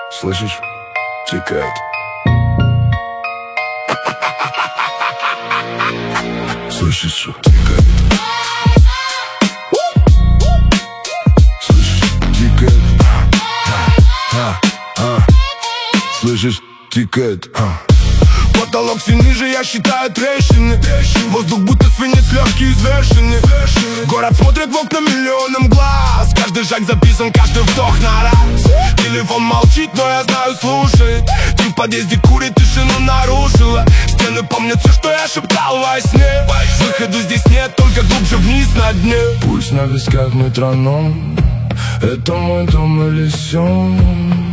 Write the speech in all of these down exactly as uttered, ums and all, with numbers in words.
Слышишь? Тикает. Слышишь, что тикает? Слышишь, тикает. А, а. Слышишь, тикает. А. Потолок все ниже, я считаю трещины. Воздух будто свинец, легкие взвешены. Город смотрит в окна миллионом глаз. Каждый шаг записан, каждый вдох на раз. Телефон молчит, но я знаю, слушает. Ты в подъезде курит, тишину нарушила. Стены помнят все, что я шептал во сне. Выходу здесь нет, только глубже вниз на дне. Пульс на висках, метроном. Это мой дом или сон?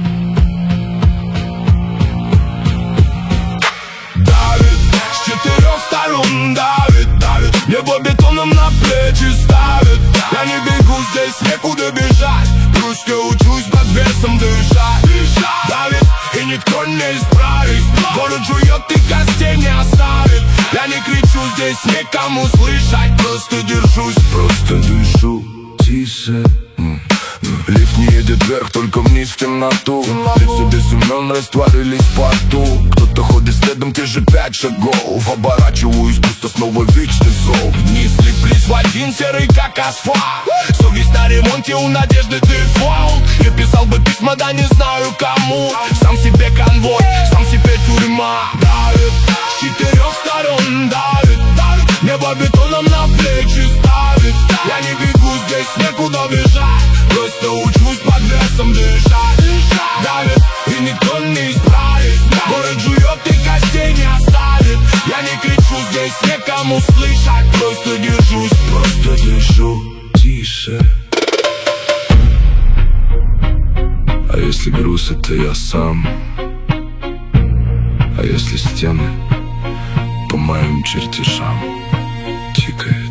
Сторон давит, давит. Небо бетоном на плечи ставит. Я не бегу, здесь некуда бежать. Просто учусь под весом дышать. Давит, и никто не исправит. Город жует и костей не оставит. Я не кричу, здесь никому слышать. Просто держусь, просто дышу. Тише. Лифт не едет вверх, только вниз в темноту. Лица без имен растворились в порту. Кто-то ходит следом, те же пять шагов. Оборачиваюсь, пусто снова вечный зов. Вниз слиплись в один серый, как асфальт. Совесть на ремонте, у надежды дефолт. Я писал бы письма, да не знаю кому. Сам себе конвой, сам себе тюрьма. Давит, с четырех сторон давит, давит. Небо бетоном на плечи ставит. Я не бегу, здесь некуда бежать. Просто учусь под весом дышать. Давит, и никто не исправит. Город жует и костей не оставит. Я не кричу, здесь некому слышать. Просто держусь, просто дышу. Тише. А если груз, это я сам. А если стены по моим чертежам тикает.